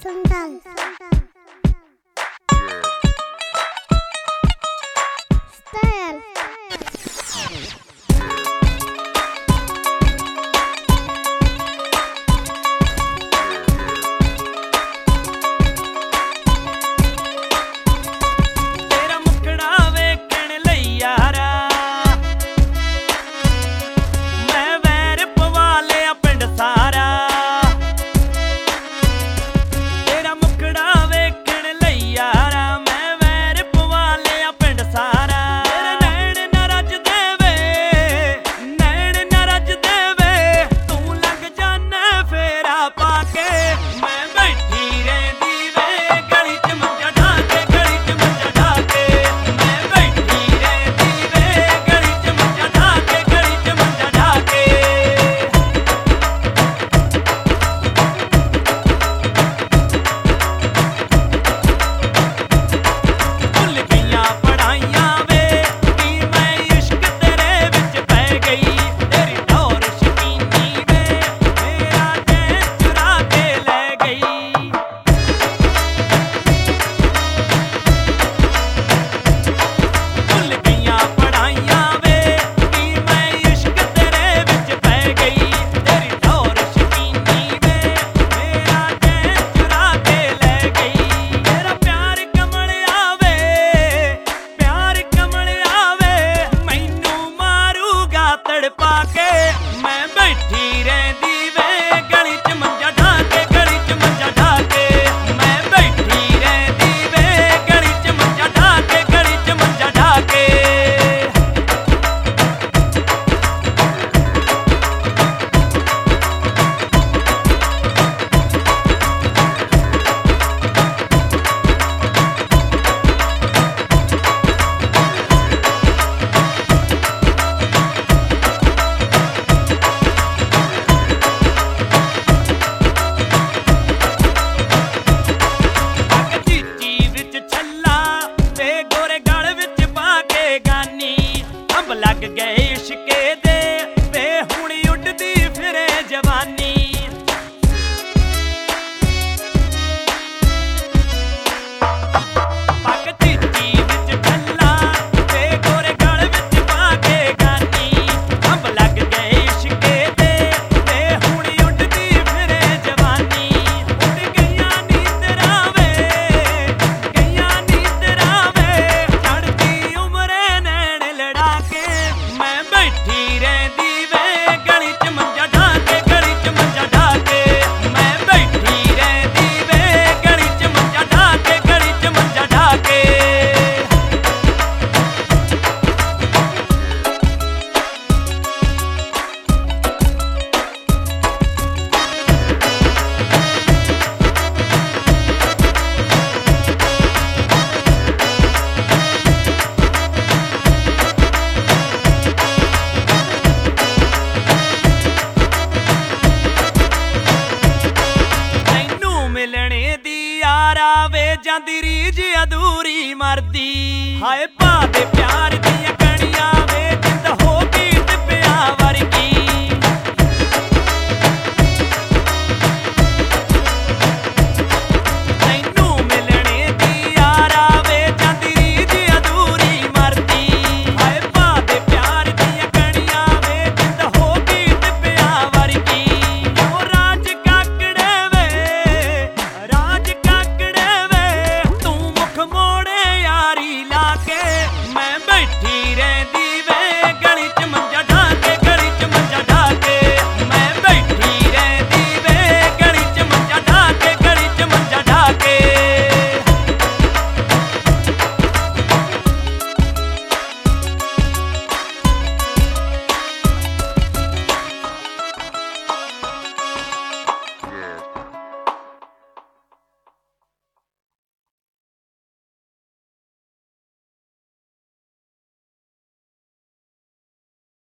Sandal. Style. तेरा मुखड़ा वेखण लई यारा मैं वैर पवा लिया पिंड सारा। तेरा मुखड़ा वेखण लई यारा मैं वैर पवा लिया पिंड सारा। तेरे नैण न रजदे वे, नैण न रजदे वे, तू लग जाना फेरा पाके। मैं बैठी रहंदी वे गली च मंजा ढाके, गली च मंजा ढाके। मैं बैठी रहंदी वे गली च मंजा ढाके, गली च मंजा ढाके। भुल गईयां पढ़ाइयां वे कि मैं इश्क तेरे विच पै गई। तेरी टौर शकीनी वे मेरा चैन चुरा के लै गई। भुल गईयां पढ़ाइयां वे कि मैं इश्क तेरे विच पै गई। तेरी टौर शकीनी वे मेरा चैन चुरा के लै गई। तेरा प्यार कमलिया वे, प्यार कमलिया वे, मैनू मारूगा तड़पा के। मैं बैठी रहंदी वे गली च मंजा ढाके, गली च मंजा ढाके। मैं बैठी रहंदी वे गली च मंजा ढाके, गली च मंजा ढाके। ਅੱਗ ਚੀਚੀ ਵਿੱਚ ਛੱਲਾ ਤੇ ਗੋਰੇ ਗਲ ਵਿੱਚ ਪਾ ਕੇ ਗਾਨੀ। ਅੰਬ ਲੱਗ ਗਏ ਇਸ਼ਕੇ ਦੇ ਵੇ ਹੁਣ ਉੱਡਦੀ ਫਿਰੇ ਜਵਾਨੀ। ਪੱਗ ਚੀਚੀ ਵਿੱਚ ਛੱਲਾ ਤੇ ਗੋਰੇ ਗਲ ਵਿੱਚ ਪਾ ਕੇ ਗਾਨੀ। ਅੰਬ ਲੱਗ ਗਏ ਇਸ਼ਕੇ ਦੇ ਵੇ ਹੁਣ ਉੱਡਦੀ ਫਿਰੇ ਜਵਾਨੀ। ਉੱਡ ਗਈਆਂ ਨੀਂਦਰਾਂ ਵੇ, ਗਈਆਂ ਨੀਂਦਰਾਂ ਵੇ, ਚੜ੍ਹਦੀ ਉਮਰੇ ਨੈਣ ਲੜਾ ਕੇ। ਮੈਂ ਬੈਠੀ ਰਹਿੰਦੀ ਵੇ ਗਲੀ ਚ ਮੰਜਾ ਢਾਕੇ, ਗਲੀ ਚ ਮੰਜਾ ਢਾਕੇ। ਮੈਂ ਬੈਠੀ ਰਹਿੰਦੀ ਵੇ ਗਲੀ ਚ ਮੰਜਾ ਢਾਕੇ, ਗਲੀ ਚ ਮੰਜਾ ਢਾਕੇ। ਤੈਨੂੰ ਮਿਲਣੇ ਦੀ ਯਾਰਾ ਵੇ ਜਾਂਦੀ ਰੀਝ ਅਧੂਰੀ ਮਰਦੀ। ਹਾਏ ਭਾ ਦੇ ਪਿਆਰ ਦੀਆਂ